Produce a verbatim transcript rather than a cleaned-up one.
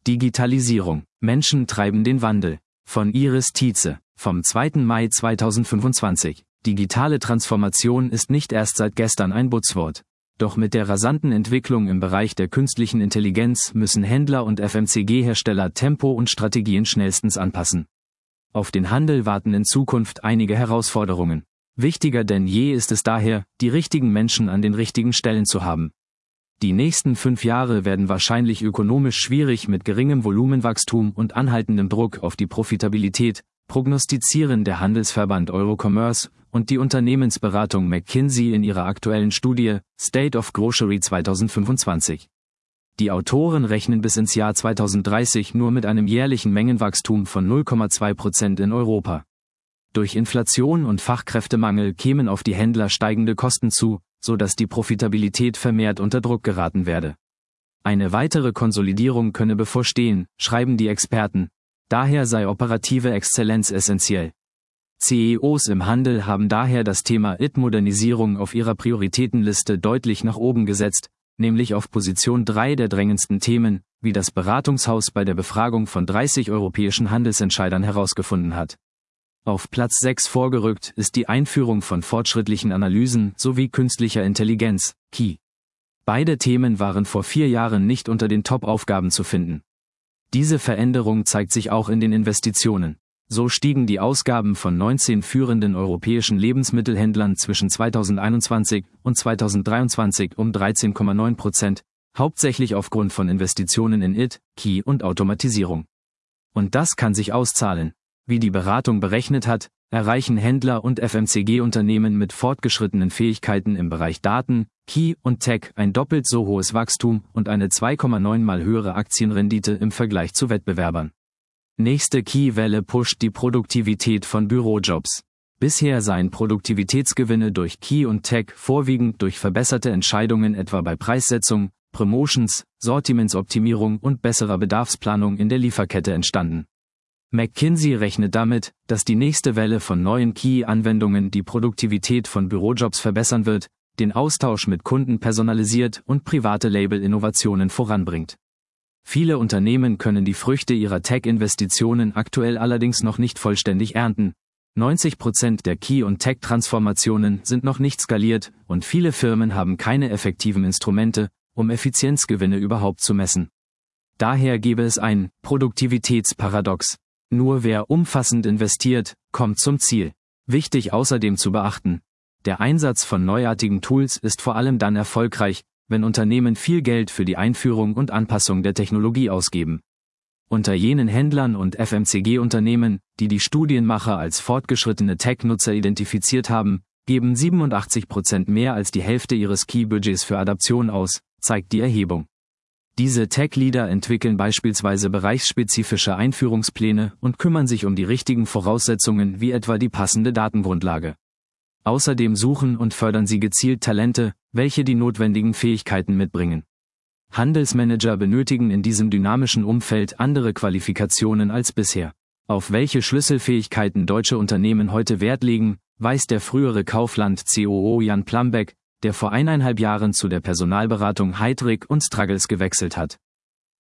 Digitalisierung. Menschen treiben den Wandel. Von Iris Tietze, vom zweiten Mai zweitausendfünfundzwanzig. Digitale Transformation ist nicht erst seit gestern ein Buzzword. Doch mit der rasanten Entwicklung im Bereich der künstlichen Intelligenz müssen Händler und F M C G-Hersteller Tempo und Strategien schnellstens anpassen. Auf den Handel warten in Zukunft einige Herausforderungen. Wichtiger denn je ist es daher, die richtigen Menschen an den richtigen Stellen zu haben. Die nächsten fünf Jahre werden wahrscheinlich ökonomisch schwierig mit geringem Volumenwachstum und anhaltendem Druck auf die Profitabilität, prognostizieren der Handelsverband Eurocommerce und die Unternehmensberatung McKinsey in ihrer aktuellen Studie State of Grocery zweitausendfünfundzwanzig. Die Autoren rechnen bis ins Jahr zweitausenddreißig nur mit einem jährlichen Mengenwachstum von null Komma zwei Prozent in Europa. Durch Inflation und Fachkräftemangel kämen auf die Händler steigende Kosten zu, sodass die Profitabilität vermehrt unter Druck geraten werde. Eine weitere Konsolidierung könne bevorstehen, schreiben die Experten. Daher sei operative Exzellenz essentiell. C E Os im Handel haben daher das Thema I T-Modernisierung auf ihrer Prioritätenliste deutlich nach oben gesetzt, nämlich auf Position drei der drängendsten Themen, wie das Beratungshaus bei der Befragung von dreißig europäischen Handelsentscheidern herausgefunden hat. Auf Platz sechs vorgerückt ist die Einführung von fortschrittlichen Analysen sowie künstlicher Intelligenz, K I. Beide Themen waren vor vier Jahren nicht unter den Top-Aufgaben zu finden. Diese Veränderung zeigt sich auch in den Investitionen. So stiegen die Ausgaben von neunzehn führenden europäischen Lebensmittelhändlern zwischen zweitausendeinundzwanzig und zweitausenddreiundzwanzig um dreizehn Komma neun Prozent, hauptsächlich aufgrund von Investitionen in I T, K I und Automatisierung. Und das kann sich auszahlen. Wie die Beratung berechnet hat, erreichen Händler und F M C G-Unternehmen mit fortgeschrittenen Fähigkeiten im Bereich Daten, K I und Tech ein doppelt so hohes Wachstum und eine zwei Komma neun mal höhere Aktienrendite im Vergleich zu Wettbewerbern. Nächste K I-Welle pusht die Produktivität von Bürojobs. Bisher seien Produktivitätsgewinne durch K I und Tech vorwiegend durch verbesserte Entscheidungen etwa bei Preissetzung, Promotions, Sortimentsoptimierung und besserer Bedarfsplanung in der Lieferkette entstanden. McKinsey rechnet damit, dass die nächste Welle von neuen K I-Anwendungen die Produktivität von Bürojobs verbessern wird, den Austausch mit Kunden personalisiert und private Label-Innovationen voranbringt. Viele Unternehmen können die Früchte ihrer Tech-Investitionen aktuell allerdings noch nicht vollständig ernten. neunzig Prozent der K I- und Tech-Transformationen sind noch nicht skaliert und viele Firmen haben keine effektiven Instrumente, um Effizienzgewinne überhaupt zu messen. Daher gäbe es ein Produktivitätsparadox. Nur wer umfassend investiert, kommt zum Ziel. Wichtig außerdem zu beachten: Der Einsatz von neuartigen Tools ist vor allem dann erfolgreich, wenn Unternehmen viel Geld für die Einführung und Anpassung der Technologie ausgeben. Unter jenen Händlern und F M C G-Unternehmen, die die Studienmacher als fortgeschrittene Tech-Nutzer identifiziert haben, geben siebenundachtzig Prozent mehr als die Hälfte ihres K I-Budgets für Adaption aus, zeigt die Erhebung. Diese Tech-Leader entwickeln beispielsweise bereichsspezifische Einführungspläne und kümmern sich um die richtigen Voraussetzungen wie etwa die passende Datengrundlage. Außerdem suchen und fördern sie gezielt Talente, welche die notwendigen Fähigkeiten mitbringen. Handelsmanager benötigen in diesem dynamischen Umfeld andere Qualifikationen als bisher. Auf welche Schlüsselfähigkeiten deutsche Unternehmen heute Wert legen, weist der frühere Kaufland-C O O Jan Plambeck, der vor eineinhalb Jahren zu der Personalberatung Heidrick und Struggles gewechselt hat.